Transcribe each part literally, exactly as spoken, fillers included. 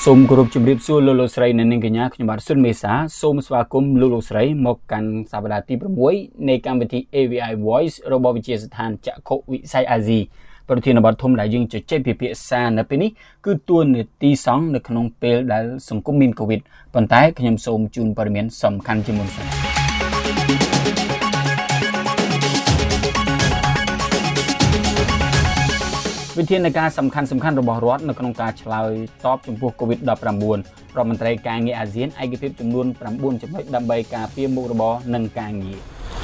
សូមគោរពជម្រាបសួរលោកលោកស្រីនិងនាងកញ្ញាខ្ញុំបាទសុនមេសាសូមស្វាគមន៍លោកលោកស្រីមកកាន់សប្តាហ៍ទី6នៃកម្មវិធី A V I Voice របស់វិទ្យាស្ថានចក្ខុវិស័យអាស៊ីប្រធានបទធំដែលយើងជជែកពិភាក្សានៅពេលនេះគឺទួលនីតិសង្ឃនៅក្នុងពេលដែលសង្គមមានកូវីដប៉ុន្តែខ្ញុំសូមជូនព័ត៌មានសំខាន់ជាមុនសិនវិធានការសំខាន់សំខាន់របស់រដ្ឋនៅក្នុងការឆ្លើយតបចំពោះ COVID ដប់ប្រាំបួន រដ្ឋមន្ត្រីការងារអាស៊ានឯកភាពចំនួន៩ចំណុចដើម្បីការពារមុខរបរនិងការងារ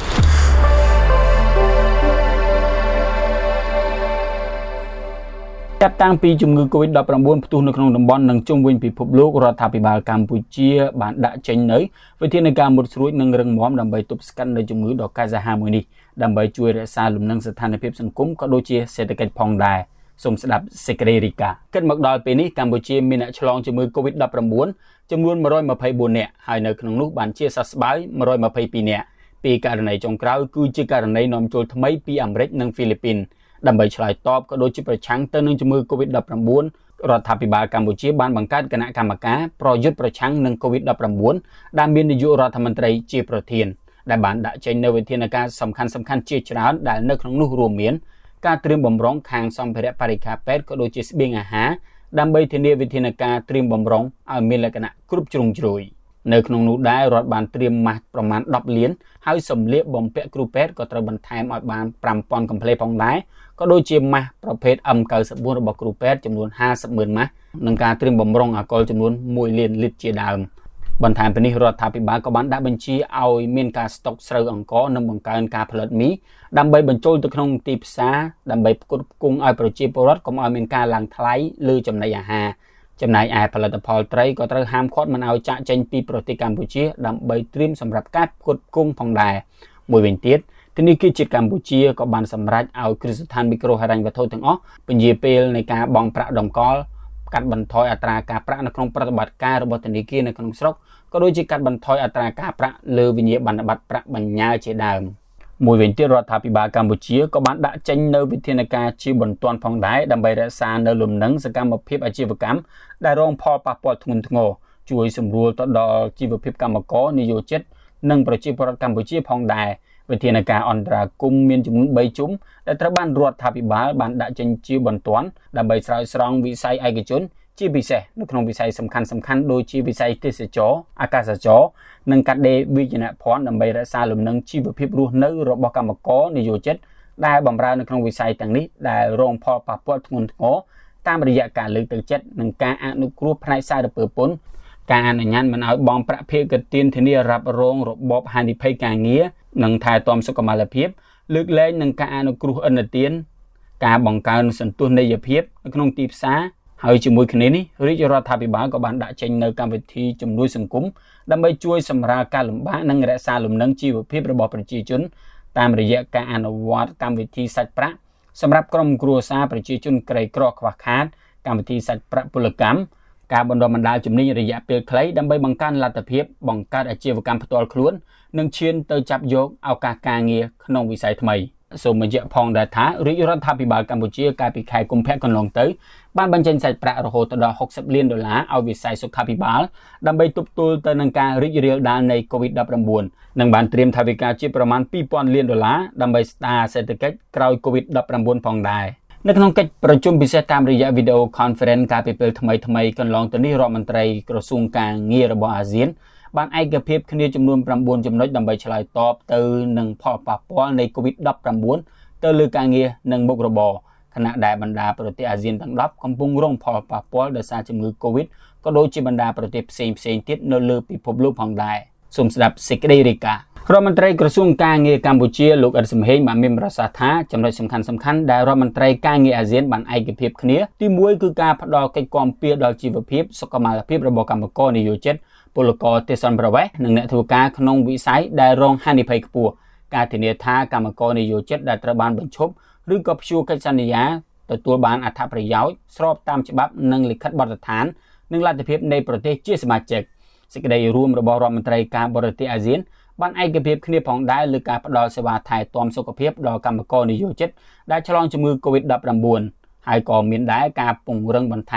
ចាប់តាំងពីជំងឺ COVID ដប់ប្រាំបួន ផ្ទុះនៅក្នុងតំបន់និងជុំវិញពិភពលោករដ្ឋាភិបាលកម្ពុជាបានដាក់ចេញនូវវិធានការមុតស្រួចនិងរឹងមាំដើម្បីទប់ស្កាត់នៅជំងឺដ៏កាចសាហាវមួយនេះដើម្បីជួយរក្សាលំនឹងស្ថានភាពសង្គមក៏ដូចជាសេដ្ឋកិច្ចផងដែរសូមស្ដាប់សេចក្តីរាយការណ៍គិតមកដល់ពេលនេះកម្ពុជាមានអ្នកឆ្លងជំងឺ COVID ដប់ប្រាំបួន ចំនួនមួយរយម្ភៃបួននាក់ហើយនៅក្នុងនោះបានជាសះស្បើយមួយរយម្ភៃពីរនាក់ពីករណីចុងក្រោយគឺជាករណីនាំចូលថ្មីពីអាមេរិកនិងហ្វីលីពីនដើម្បីឆ្លើយតបក៏ដូចជាប្រឆាំងទៅនឹងជំងឺ COVID ដប់ប្រាំបួន រដ្ឋាភិបាលកម្ពុជាបានបង្កើតគណៈកម្មការប្រយុទ្ធប្រឆាំងនឹង COVID ដប់ប្រាំបួន ដែលមាននាយករដ្ឋមន្ត្រីជាប្រធានដែលបានដាក់ចេញនូវវិធានការសំខាន់សំខាន់ជាច្រើនដែលនៅក្នុងនោះរួមមានការត្រៀមបំរុងខាងសម្ភារៈបរិក្ខារពេទ្យក៏ដូចជាស្បៀងអាហារដើម្បីធានាវិធានការត្រៀមបំរុងឲ្យមានលក្ខណៈគ្រប់ជ្រុងជ្រោយនៅក្នុងនោះដែររដ្ឋបានត្រៀមម៉ាស់ប្រមាណដប់លានហើយសម្លៀកបំពាក់គ្រូពេទ្យក៏ត្រូវបន្ថែមឲ្យបានប្រាំពាន់កំភ្លេផងដែរក៏ដូចជាម៉ាស់ប្រភេទ អឹម ៩៤ របស់គ្រូពេទ្យចំនួនห้าสิบម៉ឺនម៉ាស់និងការត្រៀមបំរុងអាល់កុលចំនួនមួយលានលីត្រជាដើមបន្ថែមពីនេះរដ្ឋាភិបាលក៏បានដាក់បញ្ជាឲ្យមានការស្តុកស្រូវអង្ករនិងបង្កើនការផលិតមីដើម្បីបញ្ចូលទៅក្នុងទីផ្សារដើម្បីផ្គត់ផ្គង់ឲ្យប្រជាពលរដ្ឋកុំឲ្យមានការឡើងថ្លៃលើចំណីអាហារចំណែកឯផលិតផលត្រីក៏ត្រូវហាមឃាត់មិនឲ្យចាក់ចេញពីប្រទេសកម្ពុជាដើម្បីត្រៀមសម្រាប់ការផ្គត់ផ្គង់ផងដែរមួយវិញទៀតធនាគារជាតិកម្ពុជាក៏បានសម្រេចឲ្យគ្រឹះស្ថានមីក្រូហិរញ្ញវត្ថុទាំងអស់ពន្យាពេលនៃការបង់ប្រាក់តម្កល់កាត់បន្ថយអត្រាការប្រាក់នៅក្នុងប្រតិបត្តិការរបស់ធនាគារនៅក្នុងស្រុកក៏ដូចជាកាត់បន្ថយអត្រាការប្រាក់លើវិញ្ញាបនបត្រប្រាក់បញ្ញើជាដើមមួយវិញទៀតរដ្ឋាភិបាលកម្ពុជាក៏បានដាក់ចេញនូវវិធានការជាបន្ទាន់ផងដែរដើម្បីរក្សានូវលំនឹងសកម្មភាពអាជីវកម្មដែលរងផលប៉ះពាល់ធ្ងន់ធ្ងរជួយសម្រួលទៅដល់ជីវភាពកម្មករនិយោជិតនិងប្រជាពលរដ្ឋកម្ពុជាផងដែរវិធានការអន្តរាគមន៍មានចំនួនបីជុំដែលត្រូវបានរដ្ឋាភិបាលបានដាក់ចេញជាបន្ទាន់ដើម្បីស្រោចស្រង់វិស័យឯកជនជាពិសេសនៅក្នុងវិស័យសំខាន់សំខាន់ដូចជាវិស័យទេសចរណ៍អាកាសចរណ៍និងកាត់ដេរវិជ្ជាភ័ណ្ឌដើម្បីរក្សាលំនឹងជីវភាពរស់នៅរបស់កម្មករនិយោជិតដែលបម្រើនៅក្នុងវិស័យទាំងនេះដែលរងផលប៉ះពាល់ធ្ងន់ធ្ងរតាមរយៈការលើកទឹកចិត្តនិងការអនុគ្រោះផ្នែកសារពើពន្ធការអនុញ្ញាតមិនឲ្យបង់ប្រាក់ភាគទានធានារ៉ាប់រងរបបហានិភ័យការងារនិងថែទាំសុខុមាលភាពលើកលែងនឹងការអនុគ្រោះឥណទានការបង្កើនសន្ទុះនេយ្យភាពនៅក្នុងទីផ្សារហើយជាមួយគ្នានេះរាជរដ្ឋាភិបាលក៏បានដាក់ចេញនូវកម្មវិធីជំនួយសង្គមដើម្បីជួយសម្រាលការលំបាកនិងរក្សាលំនឹងជីវភាពរបស់ប្រជាជនតាមរយៈការអនុវត្តកម្មវិធីសាច់ប្រាក់សម្រាប់ក្រុមគ្រួសារប្រជាជនក្រីក្រខ្វះខាតកម្មវិធីសាច់ប្រាក់ពលកម្មការបណ្ដុះបណ្ដាលជំនាញរយៈពេលខ្លីដើម្បីបង្កើនលទ្ធភាពបង្កើតអាជីវកម្មផ្ទាល់ខ្លួននិងឈានទៅចាប់យកឱកាសការងារក្នុងវិស័យថ្មីសូមបញ្ជាក់ផងដែរថារាជរដ្ឋាភិបាលកម្ពុជាកាលពីខែកុម្ភៈកន្លងទៅបានបញ្ចេញសាច់ប្រាក់រហូតដល់ហុកសិបលានដុល្លារឲ្យវិស័យសុខាភិបាលដើម្បីទប់ទល់ទៅនឹងការរីករាលដាលនៃ COVID ដប់ប្រាំបួន និងបានត្រៀមថវិកាជាប្រមាណពីរពាន់លានដុល្លារដើម្បីស្ដារសេដ្ឋកិច្ចក្រោយ COVID ដប់ប្រាំបួន ផងដែរនៅក្នុងកិច្ចប្រជុំពិសេសតាមរយៈ Video Conference កាលពីពេលថ្មីថ្មីកន្លងទៅនេះរដ្ឋមន្ត្រីក្រសួងការងាររបស់អាស៊ានបានឯកភាពគ្នាចំនួនប្រាំបួនចំណុចដើម្បីឆ្លើយតបទៅនឹងផលប៉ះពាល់នៃ COVID ដប់ប្រាំបួន ទៅលើការងារនិងមុខរបរខណៈដែលបណ្ដាប្រទេសអាស៊ានទាំងដប់កំពុងរងផលប៉ះពាល់ដោយសារជំងឺ COVID ក៏ដូចជាបណ្ដាប្រទេសផ្សេងផ្សេងទៀតនៅលើពិភពលោកផងដែរសូមស្ដាប់សេចក្តីរាយការណ៍រដ្ឋមន្ត្រីក្រសួងការងារកម្ពុជាលោកអ៊ិតសំហេងបានមានប្រសាសន៍ថាចំណុចសំខាន់សំខាន់ដែលរដ្ឋមន្ត្រីការងារអាស៊ានបានឯកភាពគ្នាទីមួយគឺការផ្ដល់កិច្ចគាំពារដល់ជីវភាពសុខុមាលភាពរបស់កម្មករនិយោជិតពលករទេសចរប្រវេសនិងអ្នកធ្វើការក្នុងវិស័យដែលរងហានិភ័យខ្ពស់ការធានាថាកម្មករនិយោជិតដែលត្រូវបានបញ្ឈប់ឬក៏ព្យួរកិច្ចសន្យាទទួលបានអត្ថប្រយោជន៍ស្របតាមច្បាប់និងលិខិតបទដ្ឋាននិងលទ្ធភាពនៃប្រទេសជាសមាជិកសេចក្តីរួមរបស់រដ្ឋមន្ត្រីការបរទេសអាស៊ានបានឯកភាពគ្នាផងដែរលើការផ្ដល់សេវាថែទាំសុខភាពដល់កម្មករនិយោជិតដែលឆ្លងជំងឺ COVID ដប់ប្រាំបួន ហើយក៏មានដែរការពង្រឹងបន្ថែម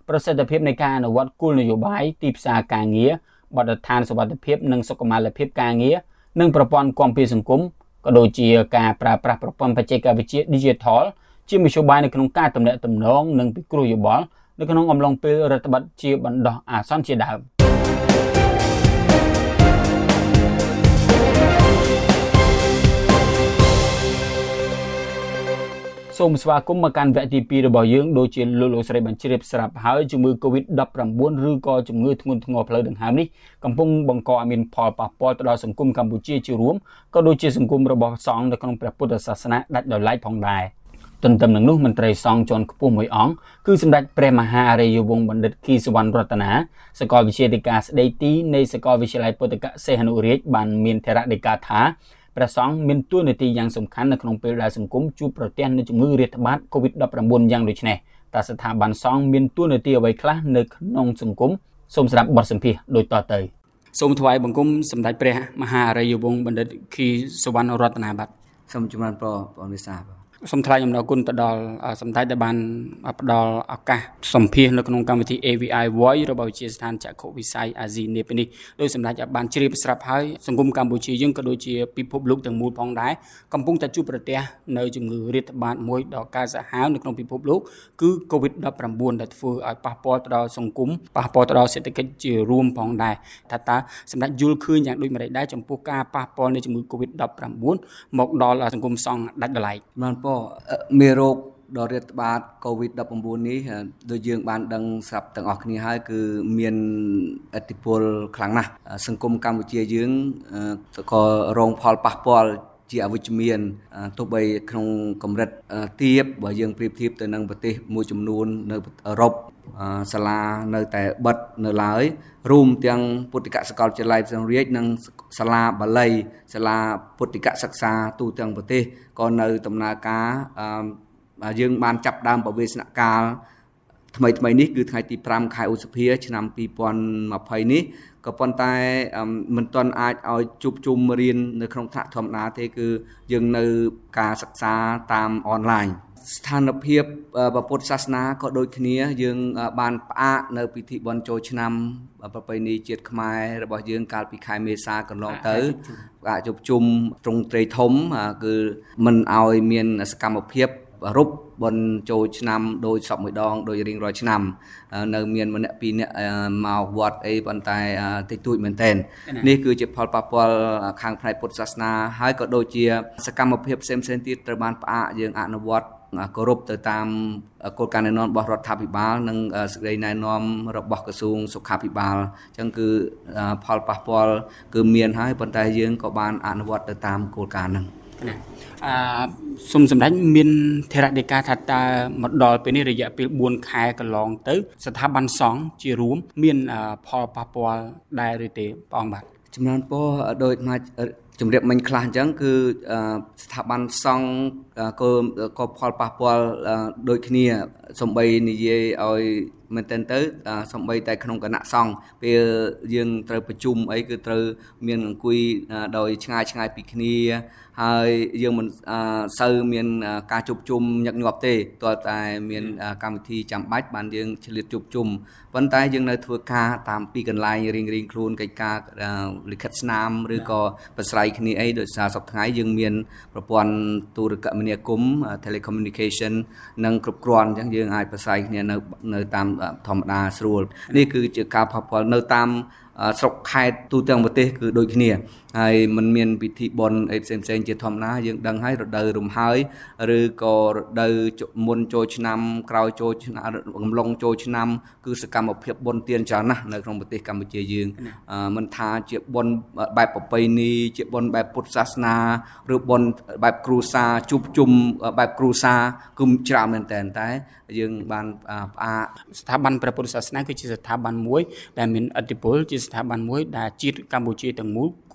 ប្រសិទ្ធភាពនៃការអនុវត្តគោលនយោបាយទីផ្សារការងារបទដ្ឋានសុវត្ថិភាពនិងសុខុមាលភាពការងារនិងប្រព័ន្ធគាំពារសង្គមក៏ដូចជាការប្រើប្រាស់ប្រព័ន្ធបច្ចេកវិទ្យា Digital ជាមធ្យោបាយនៅក្នុងការទំនាក់ទំនងនិងពិគ្រោះយោបល់នៅក្នុងអំឡុងពេលរដ្ឋបတ်ជាបណ្ដោះអាសន្នជាដើមសូមស្វាគមន៍មកកាន់វគ្គទីពីររបស់យើងដូចជាលោកលោកស្រីបញ្ជ្រាបស្រាប់ហើយជំងឺ កូវីដ ដប់ប្រាំបួន ឬក៏ជំងឺធ្ងន់ធ្ងរផ្លូវដង្ហើមនេះកំពុងបង្កឲ្យមានផលប៉ះពាល់ទៅដល់សង្គមកម្ពុជាជារួមក៏ដូចជាសង្គមរបស់សង្ឃនៅក្នុងព្រះពុទ្ធសាសនាដាច់ដោយឡែកផងដែរទន្ទឹមនឹងនោះមន្ត្រីសង្ឃជាន់ខ្ពស់មួយអង្គគឺសម្ដេចព្រះមហាអរិយវង្សបណ្ឌិតខៀវសុវណ្ណរតនាសាកលវិទ្យាធិការស្ដីទីនៃសាកលវិទ្យាល័យពុទ្ធិកសេហនុរាជបានមានធរណីកាថាព្រះសង្ឃមានតួនាទីយ៉ាងសំខាន់នៅក្នុងពេលដែលសង្គមជួបប្រទះនូវជំងឺរាតត្បាត កូវីដ ដប់ប្រាំបួន យ៉ាងដូចនេះតើស្ថាប័នសង្ឃមានតួនាទីអ្វីខ្លះនៅក្នុងសង្គមសូមស្ដាប់បទសម្ភាសន៍ដូចតទៅសូមថ្វាយបង្គំសម្ដេចព្រះមហាអរិយវង្សបណ្ឌិតខៀវសុវណ្ណរតនាបាទសូមជំរាបព្រះបងវិសាសូមថ្លែងអំណរគុណទៅដល់សម្ដេចដែលបានផ្ដល់ឱកាសសម្ភាសនៅក្នុងកម្មវិធី เอ វី ไอ Voice របស់វិទ្យាស្ថានចក្ខុវិស័យអាស៊ីនេពេលនេះដោយសម្ដេចបានជ្រាបស្រាប់ហើយសង្គមកម្ពុជាយើងក៏ដូចជាពិភពលោកទាំងមូលផងដែរកំពុងតែជួបប្រទះនៅជំងឺរាតត្បាតមួយដ៏កាចសាហាវនៅក្នុងពិភពលោកគឺ កូវីដ ដប់ប្រាំបួន ដែលធ្វើឲ្យប៉ះពាល់ទៅដល់សង្គមប៉ះពាល់ទៅដល់សេដ្ឋកិច្ចជារួមផងដែរថាតើសម្ដេចយល់ឃើញយ៉ាងដូចម្តេចដែរចំពោះការប៉ះពាល់នៃជំងឺ កូវីដ ដប់ប្រាំបួន មកដល់សង្គមសង្ឃដាច់ដោយឡែកបានពោមេរោគដ៏រាតត្បាត កូវីដ ដប់ប្រាំបួន នេះដូចយើងបានដឹងស្រាប់ទាំងអស់គ្នាហើយគឺមានឥទ្ធិពលខ្លាំងណាស់សង្គមកម្ពុជាយើងក៏រងផលប៉ះពាល់ជាអវិជ្ជមានទោះបីក្នុងកម្រិតទាបបើយើងប្រៀបធៀបទៅនឹងប្រទេសមួយចំនួននៅអឺរ៉ុបសាលានៅតែបិទនៅឡើយរួមទាំងពុទ្ធិកសាកលវិទ្យាល័យផ្សេងរាជនិងសាលាបាលីសាលាពុទ្ធិកសិក្សាទូទាំងប្រទេសក៏នៅដំណើរការយើងបានចាប់ដើមបវេសនកាលថ្មីថ្មីនេះគឺថ្ងៃទីប្រាំខែឧសភាឆ្នាំពីរពាន់ម្ភៃនេះក៏ប៉ុន្តែមិនទាន់អាចឲ្យជួបជុំរៀននៅក្នុងថ្នាក់ធម្មតាទេគឺយើងនៅការសិក្សាតាមអនឡាញស្ថានភាពពុទ្ធសាសនាក៏ដូចគ្នាយើងបានផ្អាកនៅពិធីបុណ្យចូលឆ្នាំប្រពៃណីជាតិខ្មែររបស់យើងកាលពីខែមេសាកន្លងទៅការជួបជុំត្រង់ត្រីធំគឺមិនឲ្យមានសកម្មភាពរូបបុណ្យចូលឆ្នាំដោយសពមួយដងដោយរៀងរាល់ឆ្នាំនៅមានម្នាក់ពីរនាក់មកវត្តអីប៉ុន្តែតិចតួចមែនទែននេះគឺជាផលប៉ះពាល់ខាងផ្នែកពុទ្ធសាសនាហើយក៏ដូចជាសកម្មភាពផ្សេងៗទៀតត្រូវបានផ្អាកយើងអនុវត្តគោរពទៅតាមគោលការណ៍ណែនាំរបស់រដ្ឋាភិបាលនិងសេចក្តីណែនាំរបស់ក្រសួងសុខាភិបាលអញ្ចឹងគឺផលប៉ះពាល់គឺមានហើយប៉ុន្តែយើងក៏បានអនុវត្តទៅតាមគោលការណ៍ហ្នឹងណាអឺសូមសម្ដេចមានធរណីកាថាតើមកដល់ពេលនេះរយៈពេលបួនខែកន្លងទៅស្ថាប័នសង្ឃជារួមមានផលប៉ះពាល់ដែរឬទេព្រះអង្គបាទចំនួនពោដោយមកជំរាបមិញខ្លះអញ្ចឹងគឺស្ថាប័នសង្ឃក៏ក៏ផលប៉ះពាល់ដូចគ្នាសំបីនិយាយឲ្យមែនតើទៅសំបីតែក្នុងគណៈសង្ឃពេលយើងត្រូវប្រជុំអីគឺត្រូវមានអង្គុយដោយឆ្ងាយឆ្ងាយពីគ្នាហើយយើងមិនសូវមានការជួបជុំញឹកញាប់ទេទាល់តែមានកម្មវិធីចាំបាច់បានយើងឆ្លៀតជួបជុំប៉ុន្តែយើងនៅធ្វើការតាមពីកន្លែងរៀងរៀងខ្លួនកិច្ចការលិខិតស្នាមឬក៏ប្រស្រ័យគ្នាអីដោយសារសប្តាហ៍ថ្ងៃយើងមានប្រព័ន្ធទូរគមនាគមន៍ telecommunication និងគ្រប់គ្រាន់អញ្ចឹងយើងអាចប្រស្រ័យគ្នានៅនៅតាមធម្មតាស្រួលនេះគឺជាការផុសផុលនៅតាមស្រុកខេត្តទូទាំងប្រទេសគឺដូចគ្នាហើយมันមានពិធីបុណ្យអីផ្សេងផ្សេងជាធម្មតាយើងដឹងហើយរដូវរំហើយឬក៏រដូវមុនចូលឆ្នាំក្រោយចូលឆ្នាំកំឡុងចូលឆ្នាំគឺសកម្មភាពបុណ្យទានច្រើនណាស់នៅក្នុងប្រទេសកម្ពុជាយើងមិនថាជាបុណ្យបែបប្រពៃណីជាបុណ្យបែបពុទ្ធសាសនាឬបុណ្យបែបគ្រួសារជួបជុំបែបគ្រួសារគឺច្រើនមែនតើតែយើងបានផ្អាកស្ថាប័នព្រះពុទ្ធសាសនាគឺជាស្ថាប័នមួយដែលមានឥទ្ធិពលជាស្ថាប័នមួយដែលជាតិកម្ពុជាទាំងមូលគ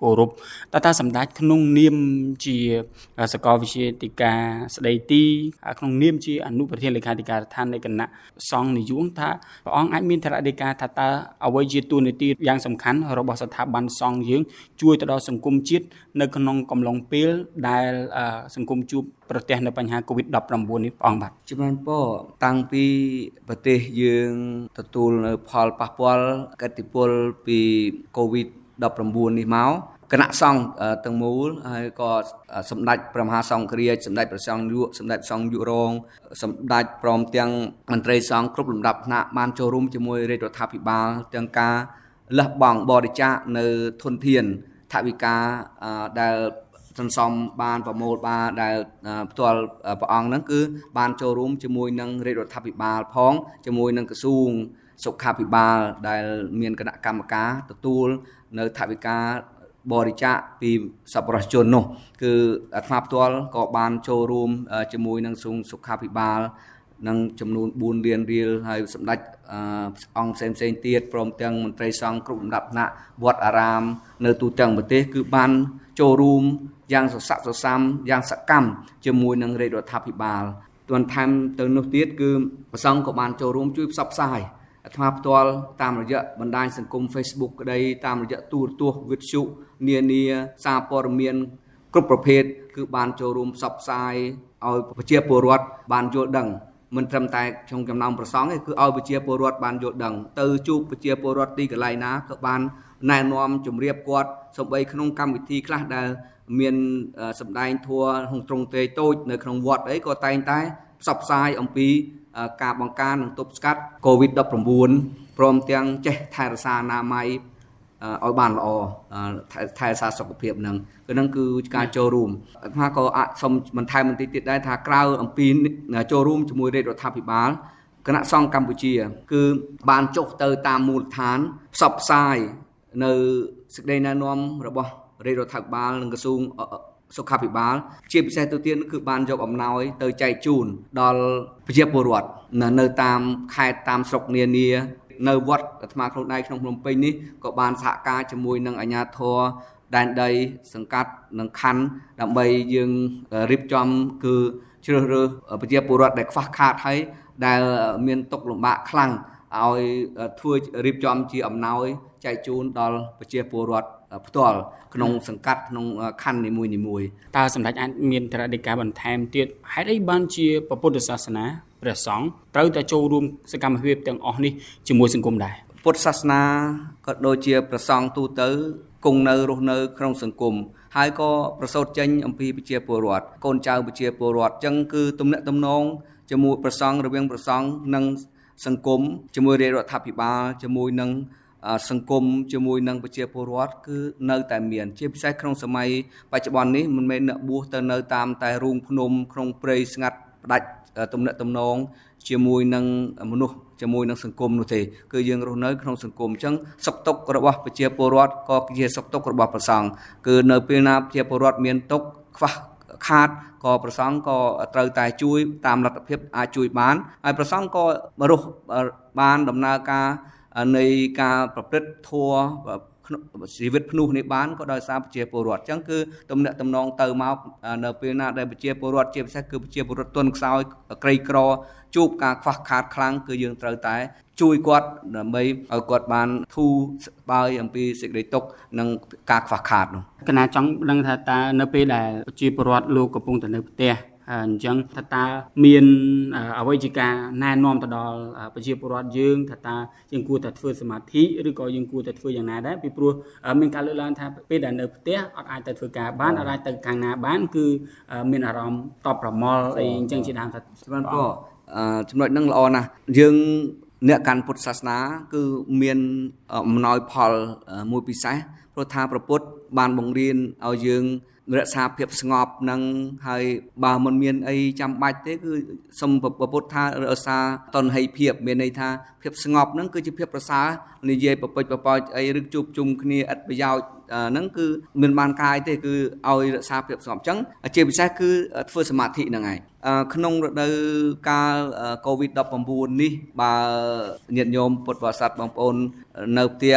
គោរពតើតើសម្ដេចក្នុងនាមជាសាកលវិទ្យាធិការស្ដីទីក្នុងនាមជាអនុប្រធានលេខាធិការដ្ឋាននៃគណៈសង្ឃនិយមថាព្រះអង្គអាចមានថ្នាក់ដឹកនាំថាតើអ្វីជាតួនាទីយ៉ាងសំខាន់របស់ស្ថាប័នសង្ឃយើងជួយទៅដល់សង្គមជាតិនៅក្នុងកំឡុងពេលដែលសង្គមជួបប្រទះនៅបញ្ហា កូវីដ ដប់ប្រាំបួន នេះព្រះអង្គបាទជំរាបពរតាំងពីប្រទេសយើងទទួលនៅផលប៉ះពាល់ឥទ្ធិពលពី កូវីដ ដប់ប្រាំបួន នេះមកគណៈសង្ឃទាំងមូលហើយក៏សម្ដេចព្រះមហាសង្ឃរាជសម្ដេចព្រះសង្ឃយុសម្ដេចសង្ឃយុរងសម្ដេចព្រមទាំងមន្ត្រីសង្ឃគ្រប់លំដាប់ថ្នាក់បានចូលរួមជាមួយរាជរដ្ឋាភិបាលទាំងការលះបង់បរិច្ចាគនៅធនធានថវិកាដែលសន្សំបានប្រមូលបានដែលផ្ទាល់ព្រះអង្គហ្នឹងគឺបានចូលរួមជាមួយនឹងរាជរដ្ឋាភិបាលផងជាមួយនឹងក្រសួងសុខាភិបាលដែលមានគណៈកម្មការទទួលនៅថវិកាបរិច្ចាគពីសប្បុរសជននោះគឺអាត្មាផ្ទាល់ក៏បានចូលរួមជាមួយនឹងក្រសួងសុខាភិបាលនឹងចំនួនបួនលានរៀលហើយសម្ដេចអង្គផ្សេងផ្សេងទៀតព្រមទាំងមន្ត្រីសង្ឃគ្រប់លំដាប់ថ្នាក់វត្តអារាមនៅទូទាំងប្រទេសគឺបានចូលរួមយ៉ាងសស័កសសំយ៉ាងសកម្មជាមួយនឹងរាជរដ្ឋាភិបាលបន្ថែមទៅនោះទៀតគឺព្រះសង្ឃក៏បានចូលរួមជួយផ្សព្វផ្សាយអាត្មាផ្ទាល់តាមរយៈបណ្ដាញសង្គម Facebook ក្តីតាមរយៈទូរទស្សន៍វិទ្យុនានាសារព័ត៌មានគ្រប់ប្រភេទគឺបានចូលរួមផ្សព្វផ្សាយឲ្យប្រជាពលរដ្ឋបានយល់ដឹងមិនត្រឹមតែក្នុងចំណោមព្រះសង្ឃទេគឺឲ្យប្រជាពលរដ្ឋបានយល់ដឹងទៅជួបប្រជាពលរដ្ឋទីកន្លែងណាក៏បានណែនាំជម្រាបគាត់សូម្បីក្នុងកម្មវិធីខ្លះដែលមានសម្ដែងធម៌ក្នុងទ្រង់ទ្រាយតូចនៅក្នុងវត្តអីក៏តែងតែផ្សព្វផ្សាយអំពីការបង្ការនិងទប់ស្កាត់ កូវីដ ដប់ប្រាំបួន ព្រមទាំងចេះថែរក្សាអនាម័យឲ្យបានល្អថែរក្សាសុខភាពនឹងគឺនឹងគឺការចូលរួមអាត្មាក៏អាចសូមបន្ថែមបន្តិចទៀតដែរថាក្រៅអំពីចូលរួមជាមួយរាជរដ្ឋាភិបាលគណៈសង្ឃកម្ពុជាគឺបានចុះទៅតាមមូលដ្ឋានផ្សព្វផ្សាយនៅសេចក្តីណែនាំរបស់រាជរដ្ឋាភិបាលនិងក្រសួងសុខាភិបាលជាពិសេសទៅទៀតគឺបានយកអំណោយទៅចែកជូនដល់ប្រជាពលរដ្ឋនៅតាមខេត្តតាមស្រុកនានានៅវត្តអាត្មាខ្លួនឯងក្នុងភ្នំពេញនេះក៏បានសហការជាមួយនឹងអាជ្ញាធរដែនដីសង្កាត់និងខណ្ឌដើម្បីយើងរៀបចំគឺជ្រើសរើសប្រជាពលរដ្ឋដែលខ្វះខាតហើយដែលមានទុក្ខលំបាកខ្លាំងឲ្យធ្វើរៀបចំជាអំណោយចែកជូនដល់ប្រជាពលរដ្ឋផ្ទាល់ក្នុងសង្កាត់ក្នុងខណ្ឌនីមួយៗតើសម្ដេចអាចមានត្រាដីកាបន្ថែមទៀតហេតុអីបានជាពុទ្ធសាសនាព្រះសង្ឃត្រូវតែចូលរួមសកម្មភាពទាំងអស់នេះជាមួយសង្គមដែរពុទ្ធសាសនាក៏ដូចជាព្រះសង្ឃទូទៅគង់នៅរស់នៅក្នុងសង្គមហើយក៏ប្រសូតចេញអំពីប្រជាពលរដ្ឋកូនចៅប្រជាពលរដ្ឋអញ្ចឹងគឺទំនាក់ទំនងជាមួយព្រះសង្ឃរវាងព្រះសង្ឃនិងសង្គមជាមួយរាជរដ្ឋាភិបាលជាមួយនឹងសង្គមជាមួយនឹងប្រជាពលរដ្ឋគឺនៅតែមានជាពិសេសក្នុងសម័យបច្ចុប្បន្ននេះមិនមែនអ្នកបួសទៅនៅតាមតែរូងភ្នំក្នុងព្រៃស្ងាត់ផ្ដាច់ទំនាក់ទំនងជាមួយនឹងមនុស្សជាមួយនឹងសង្គមនោះទេគឺយើងរស់នៅក្នុងសង្គមអញ្ចឹងសុខទុក្ខរបស់ប្រជាពលរដ្ឋក៏ជាសុខទុក្ខរបស់ព្រះសង្ឃគឺនៅពេលណាប្រជាពលរដ្ឋមានទុក្ខខ្វះខាតក៏ព្រះសង្ឃក៏ត្រូវតែជួយតាមលទ្ធភាពអាចជួយបានហើយព្រះសង្ឃក៏រស់បានដំណើរការនៃការប្រព្រឹត្តធម៌ជីវិតភ្នោះនេះបានក៏ដោយសារប្រជាពលរដ្ឋអញ្ចឹងគឺទំនាក់ទំនងទៅមកនៅពេលណាដែលប្រជាពលរដ្ឋជាពិសេសគឺប្រជាពលរដ្ឋទន់ខ្សោយក្រីក្រជួបការខ្វះខាតខ្លាំងគឺយើងត្រូវតែជួយគាត់ដើម្បីឲ្យគាត់បានធូរស្បើយអំពីសេចក្តីទុក្ខនិងការខ្វះខាតនោះកណាចង់ដឹងថាតើនៅពេលដែលប្រជាពលរដ្ឋលោកកំពុងតែនៅផ្ទះអញ្ចឹងថាតើមានអ្វីជាការណែនាំទៅដល់ប្រជាពលរដ្ឋយើងថាតើយើងគួរតែធ្វើសមាធិឬក៏យើងគួរតែធ្វើយ៉ាងណាដែរពីព្រោះមានការលើកឡើងថាពេលដែលនៅផ្ទះអត់អាចទៅធ្វើការបានអត់អាចទៅខាងណាបានគឺមានអារម្មណ៍តបប្រមល់អីអញ្ចឹងជាដើមថាបានពោចំណុចហ្នឹងល្អណាស់យើងអ្នកកាន់ពុទ្ធសាសនាគឺមានអំណោយផលមួយពិសេសព្រោះថាព្រះពុទ្ធបានបង្រៀនឲ្យយើងរក្សាភាពស្ងប់នឹងហើយបើមិនមានអីចាំបាច់ទេគឺសូមព្រះពុទ្ធថារក្សាតណ្ហិភាពមានន័យថាភាពស្ងប់នឹងគឺជាភាពប្រសើរនិយាយប្រពេចប្រប៉ោចអីឬជួបជុំគ្នាឥតប្រយោជន៍ហ្នឹងគឺមិនបានកាយទេគឺឲ្យរក្សាភាពស្ងប់អញ្ចឹងជាពិសេសគឺធ្វើសមាធិហ្នឹងឯងក្នុងរដូវកាល កូវីដ ដប់ប្រាំបួន នេះបើញាតិញោមពុទ្ធបរិស័ទបងប្អូននៅផ្ទះ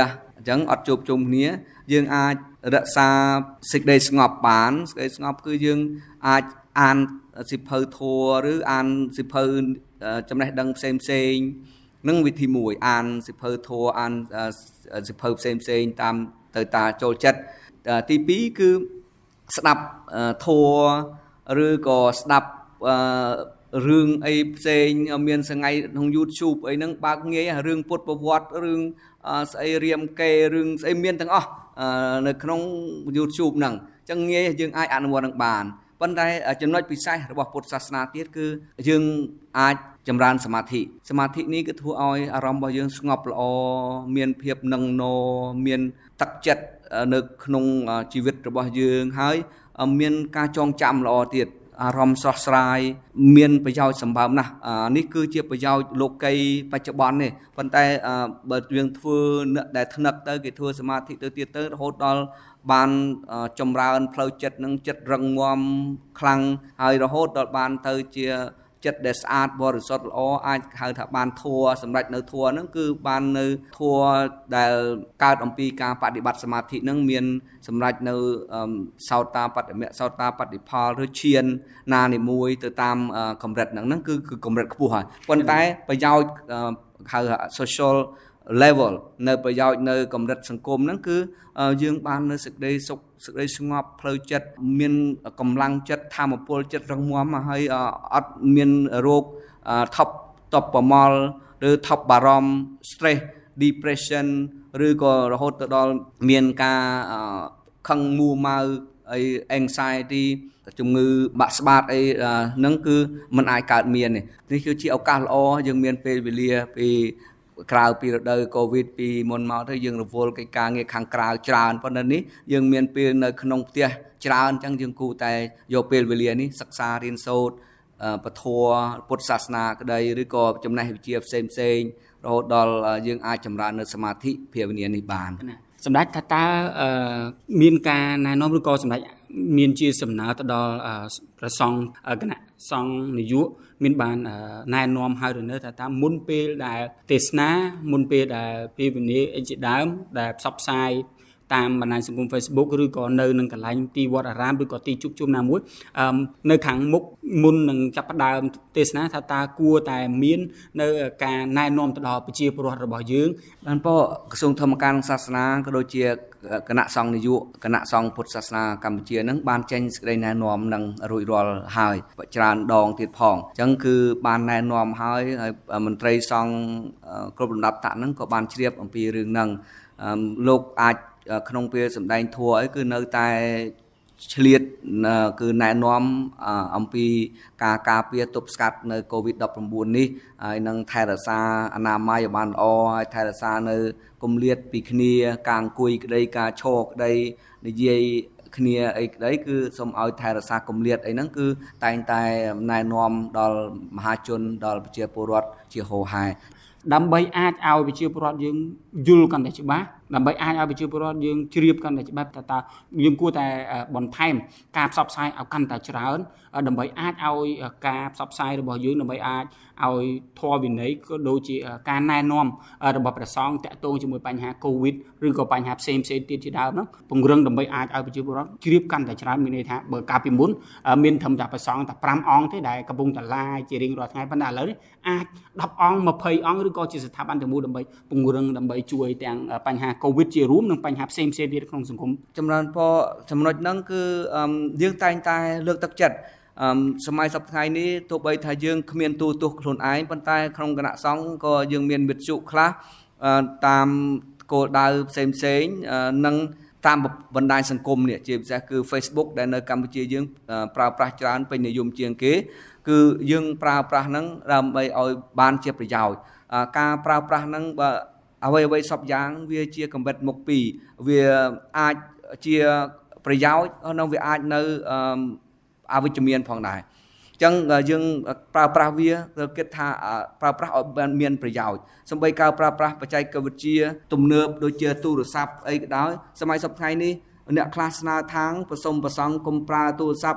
ចឹងអត់ជួបជុំគ្នាយើងអាចរក្សាសេចក្តីស្ងប់បានសេចក្តីស្ងប់គឺយើងអាចអានសិភៅធម៌ឬអានសិភៅចំណេះដឹងផ្សេងផ្សេងនឹងវិធីមួយអានសិភៅធម៌អានសិភៅផ្សេងផ្សេងតាមទៅតាចូលចិត្តទីពីរគឺស្ដាប់ធម៌ឬក៏ស្ដាប់រឿងអីផ្សេងមានសងៃក្នុង YouTube អីហ្នឹងបើកងាយរឿងពុទ្ធប្រវត្តិរឿងស្អីរៀមកេរឿងស្អីមានទាំងអស់នៅក្នុង YouTube ហ្នឹងអញ្ចឹងងាយយើងអាចអនុវត្តនឹងបានប៉ុន្តែចំណុចពិសេសរបស់ពុទ្ធសាសនាទៀតគឺយើងអាចចម្រើនសមាធិសមាធិនេះគឺធ្វើឲ្យអារម្មណ៍របស់យើងស្ងប់ល្អមានភាពនឹងណមានទឹកចិត្តនៅក្នុងជីវិតរបស់យើងហើយមានការចងចាំល្អទៀតអារម្មណ៍ស្រស់ស្រាយមានប្រយោជន៍សម្បើមណាស់នេះគឺជាប្រយោជន៍លោកីបច្ចុប្បន្ននេះប៉ុន្តែបើយើងធ្វើដែលថ្នឹកទៅគេធ្វើសមាធិទៅទៀតទៅរហូតដល់បានចម្រើនផ្លូវចិត្តនឹងចិត្តរឹងមាំខ្លាំងហើយរហូតដល់បានទៅជាចិត្តដែលស្អាតបរិសុទ្ធល្អអាចហៅថាបានធัวសម្រាប់នៅធัวហ្នឹងគឺបាននៅធัวដែលកើតអំពីការបដិបត្តិសមាធិហ្នឹងមានសម្រាប់នៅសោតាបត្តមៈសោតាបត្តិផលឬឈានណានីមួយទៅតាមកម្រិតហ្នឹងហ្នឹងគឺគឺកម្រិតខ្ពស់ហើយប៉ុន្តែប្រយោជន៍ហៅ social level នៅប្រយោជន៍នៅកម្រិតសង្គមហ្នឹងគឺយើងបាននៅសេចក្តីសុខសេចក្តីស្ងប់ផ្លូវចិត្តមានកម្លាំងចិត្តធម៌ពលចិត្តរឹងមាំហើយអត់មានរោគថប់តបប្រមល់ឬថប់បារម្ភ stress depression ឬក៏រហូតទៅដល់មានការខឹងមួម៉ៅអី anxiety ជំងឺបាក់ស្បាតអីហ្នឹងគឺมันអាចកើតមាននេះគឺជាឱកាសល្អយើងមានពេលវេលាពីក្រៅពីរដូវកូវីដពីមុនមកទៅយើងរវល់កិច្ចការងារខាងក្រៅច្រើនប៉ុន្តែនេះយើងមានពេលនៅក្នុងផ្ទះច្រើនអញ្ចឹងយើងគួរតែយកពេលវេលានេះសិក្សារៀនសូត្រពធពុទ្ធសាសនាក្តីឬក៏ចំណេះវិជ្ជាផ្សេងផ្សេងរហូតដល់យើងអាចចម្រើននៅសមាធិភាវនានេះបានសម្ដេចថាតើមានការណែនាំឬក៏សម្ដេចមានជាសំណើទៅដល់ព្រះសង្ឃគណៈសង្ឃនាយកមានបានណែនាំឲ្យឬនៅថាតើមុនពេលដែលទេសនាមុនពេលដែលភាវនាអីជាដើមដែលផ្សព្វផ្សាយតាមបណ្ដាញសង្គម Facebook ឬក៏នៅនឹងកន្លែងទីវត្តអារាមឬក៏ទីជួបជុំណាមួយនៅខាងមុខមុននឹងចាប់ផ្ដើមទេសនាថាតើគួរតែមាននៅការណែនាំទៅដល់ប្រជាពលរដ្ឋរបស់យើងបានពោក្រសួងធម្មការនិងសាសនាក៏ដូចជាគណៈសង្ឃនាយកគណៈសង្ឃពុទ្ធសាសនាកម្ពុជានឹងបានចេញសេចក្តីណែនាំនឹងរួចរាល់ហើយច្រើនដងទៀតផងអញ្ចឹងគឺបានណែនាំហើយហើយមន្ត្រីសង្ឃគ្រប់លំដាប់តាក់ហ្នឹងក៏បានជ្រាបអំពីរឿងហ្នឹងលោកអាចក្នុងពេលសម្ដែងធម៌អីគឺនៅតែឆ្លៀតគឺណែនាំអំពីការការពារទប់ស្កាត់នៅកូវីដ ដប់ប្រាំបួន នេះហើយនឹងថែរក្សាអនាម័យឲ្យបានល្អហើយថែរក្សានៅគម្លាតពីគ្នាការអង្គុយក្តីការឈរក្តីនិយាយគ្នាអីក្តីគឺសូមឲ្យថែរក្សាគម្លាតអីហ្នឹងគឺតែងតែណែនាំដល់មហាជនដល់ប្រជាពលរដ្ឋជាហូរហែដើម្បីអាចឲ្យប្រជាពលរដ្ឋយើងយល់កាន់តែច្បាស់ដើម្បីអាចឲ្យប្រជាពលរដ្ឋយើងជ្រាបកាន់តែច្បាស់ថាតើយើងគួរតែបន្ថែមការផ្សព្វផ្សាយឲ្យកាន់តែច្រើនដើម្បីអាចឲ្យការផ្សព្វផ្សាយរបស់យើងដើម្បីអាចឲ្យធម៌វិន័យក៏ដូចជាការណែនាំរបស់ព្រះសង្ឃតាក់ទងជាមួយបញ្ហាកូវីដឬក៏បញ្ហាផ្សេងផ្សេងទៀតជាដើមហ្នឹងពង្រឹងដើម្បីអាចឲ្យប្រជាពលរដ្ឋជ្រាបកាន់តែច្រើនមានន័យថាបើកាលពីមុនមានត្រឹមតែព្រះសង្ឃតែប្រាំអង្គទេដែលកំពុងតែឡាយជារៀងរាល់ថ្ងៃប៉ុន្តែឥឡូវនេះអាចដប់អង្គម្ភៃអង្គឬក៏ជាស្ថាប័នទាំងមូលដើម្បីពង្រឹងដើម្បីជួយទាំងបញ្ហាកូវីដជារួមនិងបញ្ហាផ្សេងផ្សេងទៀតក្នុងសង្គមចម្រើនពរចំណុចហ្នឹងគឺយើងតែងតែលើកទឹកចិត្តសម័យសប្តាហ៍នេះទោះបីថាយើងគ្មានទូទស្សន៍ខ្លួនឯងប៉ុន្តែក្នុងគណៈសង្ឃក៏យើងមានវិទ្យុខ្លះតាមគោលដៅផ្សេងផ្សេងនិងតាមបណ្ដាញសង្គមនេះជាពិសេសគឺ Facebook ដែលនៅកម្ពុជាយើងប្រើប្រាស់ច្រើនពេញនិយមជាងគេគឺយើងប្រើប្រាស់ហ្នឹងដើម្បីឲ្យបានជាប្រយោជន៍ការប្រើប្រាស់ហ្នឹងបើអ្វីអ្វីសពយ៉ាងវាជាកម្រិតមុខពីរវាអាចជាប្រយោជន៍ហើយវាអាចនៅអវិជ្ជមានផងដែរអញ្ចឹងយើងប្រើប្រាស់វាទៅគិតថាប្រើប្រាស់ឲ្យបានមានប្រយោជន៍សូម្បីការប្រើប្រាស់បច្ចេកវិទ្យាទំនើបដូចជាទូរស័ព្ទអីក៏ដោយសម័យសប្តាហ៍នេះអ្នកខ្លះស្នើថាងប្រសុំប្រសង់កុំប្រើទូរស័ព្ទ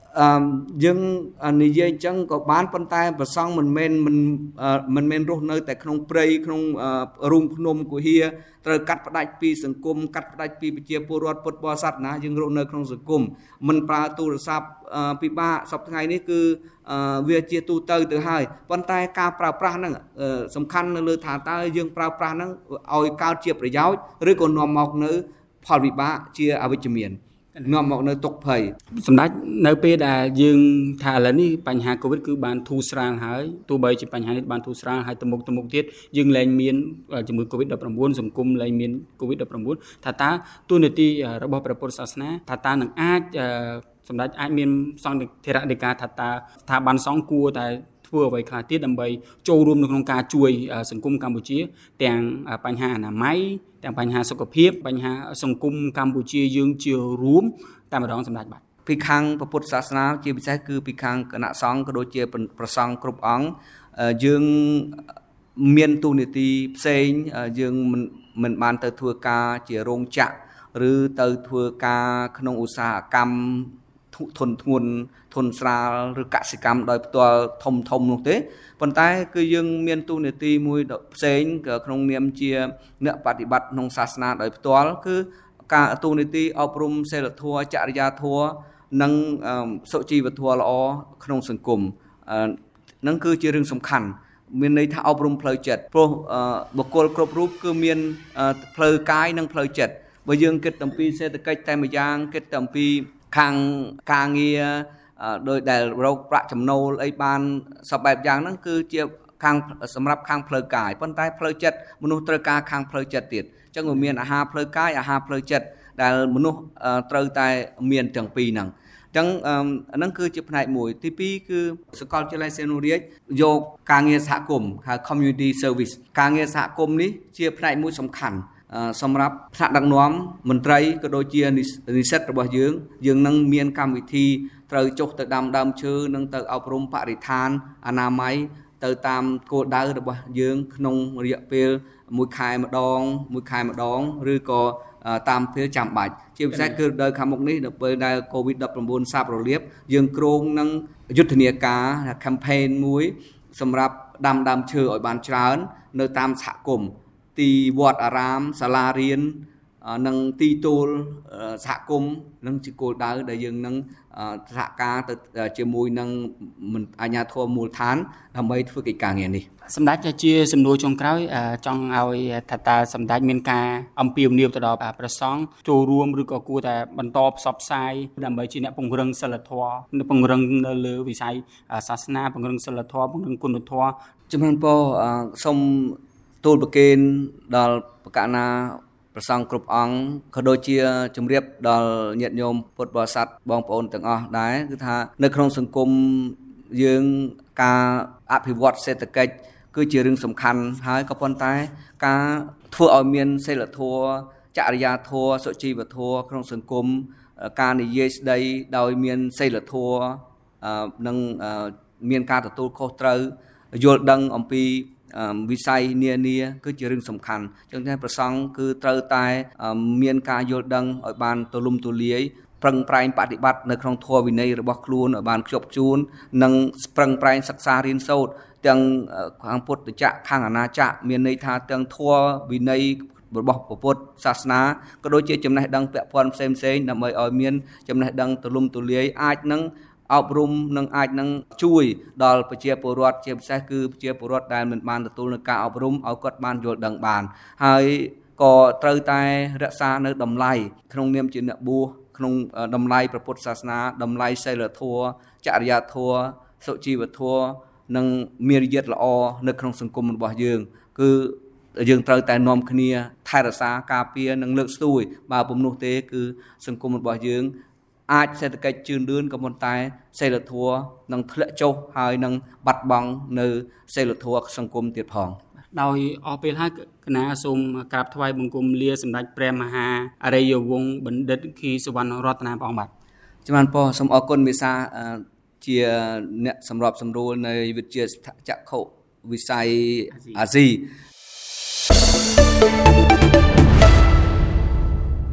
អឺយើងនិយាយអញ្ចឹងក៏បានប៉ុន្តែប្រសង់មិនមែនមិនមិនមែនរស់នៅតែក្នុងព្រៃក្នុងរូងភ្នំគុហាត្រូវកាត់ផ្ដាច់ពីសង្គមកាត់ផ្ដាច់ពីប្រជាពលរដ្ឋពុទ្ធបរិស័ទណាយើងរស់នៅក្នុងសង្គមមិនប្រើទូរស័ព្ទពិបាកសប្តាហ៍ថ្ងៃនេះគឺវាជាទូទៅទៅហើយប៉ុន្តែការប្រើប្រាស់ហ្នឹងសំខាន់នៅលើថាតើយើងប្រើប្រាស់ហ្នឹងឲ្យកើតជាប្រយោជន៍ឬក៏នាំមកនៅផលវិបាកជាអវិជ្ជមាននាំមកនៅទុក្ខភ័យសម្ដេចនៅពេលដែលយើងថាឥឡូវនេះបញ្ហា COVID គឺបានធូរស្រាលហើយទោះបីជាបញ្ហានេះបានធូរស្រាលហើយទៅមុខទៅមុខទៀតយើងលែងមានជំងឺ COVID 19 សង្គមលែងមាន COVID 19 ថាតើទូនាទីរបស់ព្រះពុទ្ធសាសនាថាតើនឹងអាចសម្ដេចអាចមានសង្ឃធរដីកាថាតើស្ថាប័នសង្ឃគួរតែធ្វើអ្វីខ្លះទៀតដើម្បីចូលរួមនៅក្នុងការជួយសង្គមកម្ពុជាទាំងបញ្ហាអនាម័យទាំងបញ្ហាសុខភាពបញ្ហាសង្គមកម្ពុជាយើងជារួមតែម្ដងសម្ដេចបាទពីខាងពុទ្ធសាសនាជាពិសេសគឺពីខាងគណៈសង្ឃក៏ដូចជាប្រសង់គ្រប់អង្គយើងមានទូនាទីផ្សេងយើងមិនមិនបានទៅធ្វើការជារោងចក្រឬទៅធ្វើការក្នុងឧស្សាហកម្មធនធ្ងន់ធនស្រាលឬកសិកម្មដោយផ្ទាល់ធំធំនោះទេប៉ុន្តែគឺយើងមានទូនាទីមួយផ្សេងក្នុងនាមជាអ្នកបប្រតិបត្តិក្នុងសាសនាដោយផ្ទាល់គឺការទូនាទីអប់រំសីលធម៌ចរិយាធម៌និងសុជីវធម៌ល្អក្នុងសង្គមនឹងគឺជារឿងសំខាន់មានន័យថាអប់រំផ្លូវចិត្តព្រោះបុគ្គលគ្រប់រូបគឺមានផ្លូវកាយនិងផ្លូវចិត្តបើយើងគិតអំពីសេដ្ឋកិច្ចតែម្យ៉ាងគិតអំពីខាងការងារដោយដែលរកប្រាក់ចំណូលអីបានសពបែបយ៉ាងហ្នឹងគឺជាខាងសម្រាប់ខាងផ្លូវកាយប៉ុន្តែផ្លូវចិត្តមនុស្សត្រូវការខាងផ្លូវចិត្តទៀតអញ្ចឹងវាមានអាហារផ្លូវកាយអាហារផ្លូវចិត្តដែលមនុស្សត្រូវតែមានទាំងពីរហ្នឹងអញ្ចឹងហ្នឹងគឺជាផ្នែកមួយទីពីរគឺសាកលវិទ្យាល័យសីហនុរាជយកការងារសហគមន៍ហៅ community service ការងារសហគមន៍នេះជាផ្នែកមួយសំខាន់សម្រាប់ថ្នាក់ដឹកនាំមន្ត្រីក៏ដូចជានិស្សិតរបស់យើងយើងនឹងមានកម្មវិធីត្រូវចុះទៅដាំដើមឈើនិងទៅអប់រំបរិស្ថានអនាម័យទៅតាមគោលដៅរបស់យើងក្នុងរយៈពេលមួយខែម្ដងមួយខែម្ដងឬក៏តាមពេលចាំបាច់ជាពិសេសគឺដល់ខាងមុខនេះនៅពេលដែល COVID 19 សាបរលាបយើងគ្រោងនឹងយុទ្ធនាការ campaign មួយសម្រាប់ដាំដើមឈើឲ្យបានច្រើននៅតាមសហគមន៍ទីវត្តអារាមសាលារៀននិងទីទួលសហគមន៍នឹងជាគោលដៅដែលយើងនឹងសហការទៅជាមួយនឹងអាជ្ញាធរមូលដ្ឋានដើម្បីធ្វើកិច្ចការងារនេះសម្ដេចជាសំណួរចុងក្រោយចង់ឲ្យថាតើសម្ដេចមានការអំពាវនាវទៅដល់ព្រះសង្ឃចូលរួមឬក៏គួរតែបន្តផ្សព្វផ្សាយដើម្បីជាអ្នកពង្រឹងសិលធម៌ពង្រឹងនៅលើវិស័យសាសនាពង្រឹងសិលធម៌ពង្រឹងគុណធម៌ជំរាបពរសូមទូលប្រគេនដល់បកណាព្រះសង្ឃគ្រប់អង្គក៏ដូចជាជំរាបដល់ញាតិញោមពុទ្ធបរិស័ទបងប្អូនទាំងអស់ដែរគឺថានៅក្នុងសង្គមយើងការអភិវឌ្ឍសេដ្ឋកិច្ចគឺជារឿងសំខាន់ហើយក៏ប៉ុន្តែការធ្វើឲ្យមានសីលធម៌ចរិយាធម៌សុជីវធម៌ក្នុងសង្គមការនិយាយស្ដីដោយមានសីលធម៌និងមានការទទួលខុសត្រូវយល់ដឹងអំពីវិស័យនានាគឺជារឿងសំខាន់អញ្ចឹងតែព្រះសង្ឃគឺត្រូវតែមានការយល់ដឹងឲ្យបានទូលំទូលាយប្រឹងប្រែងបប្រតិបត្តិនៅក្នុងធម៌វិន័យរបស់ខ្លួនឲ្យបានខ្ជាប់ខ្ជួននិងប្រឹងប្រែងសិក្សារៀនសូត្រទាំងខាងពុទ្ធចក្រខាងអាណាចក្រមានន័យថាទាំងធម៌វិន័យរបស់ពុទ្ធសាសនាក៏ដូចជាចំណេះដឹងពាក់ព័ន្ធផ្សេងផ្សេងដើម្បីឲ្យមានចំណេះដឹងទូលំទូលាយអាចនឹងអប់រំនឹងអាចនឹងជួយដល់ប្រជាពលរដ្ឋជាពិសេសគឺប្រជាពលរដ្ឋដែលមិនបានទទួលនឹងការអប់រំឲ្យគាត់បានយល់ដឹងបានហើយក៏ត្រូវតែរក្សានៅតម្លៃក្នុងនាមជាអ្នកបួសក្នុងតម្លៃព្រះពុទ្ធសាសនាតម្លៃសីលធម៌ចរិយាធម៌សុជីវធម៌និងមារយាទល្អនៅក្នុងសង្គមរបស់យើងគឺយើងត្រូវតែនាំគ្នាថែរក្សាការពារនិងលើកស្ទួយបើពុំនោះទេគឺសង្គមរបស់យើងអាចសេដ្ឋកិច្ចជឿនលឿនក៏ប៉ុន្តែសីលធម៌នឹងធ្លាក់ចុះហើយនឹងបាត់បង់នៅសីលធម៌សង្គមទៀតផងដោយអស់ពេលហើយគណៈសូមក្រាបថ្វាយបង្គំលាសម្ដេចព្រះមហាអរិយវង្សបណ្ឌិតខីសុវណ្ណរតនាព្រះអង្គបាទជំរាបពរសូមអរគុណមេសាជាអ្នកសម្របសម្រួលនៃវិទ្យាចក្ខុវិស័យអាស៊ី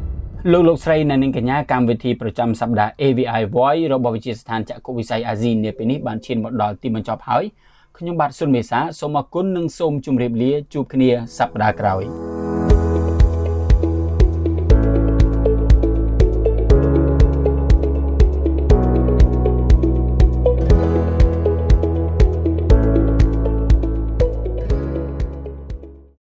លោកលោកស្រីនៅនឹងកញ្ញាកម្មវិធីប្រចាំសប្តាហ៍ A V I Voice របស់វិទ្យាស្ថានចក្ខុវិស័យអាស៊ីនាពេលនេះបានឈានមកដល់ទីបញ្ចប់ហើយខ្ញុំបាទសុនមេសាសូមអរគុណនិងសូមជម្រាបលាជួបគ្នាសប្តាហ៍ក្រោយ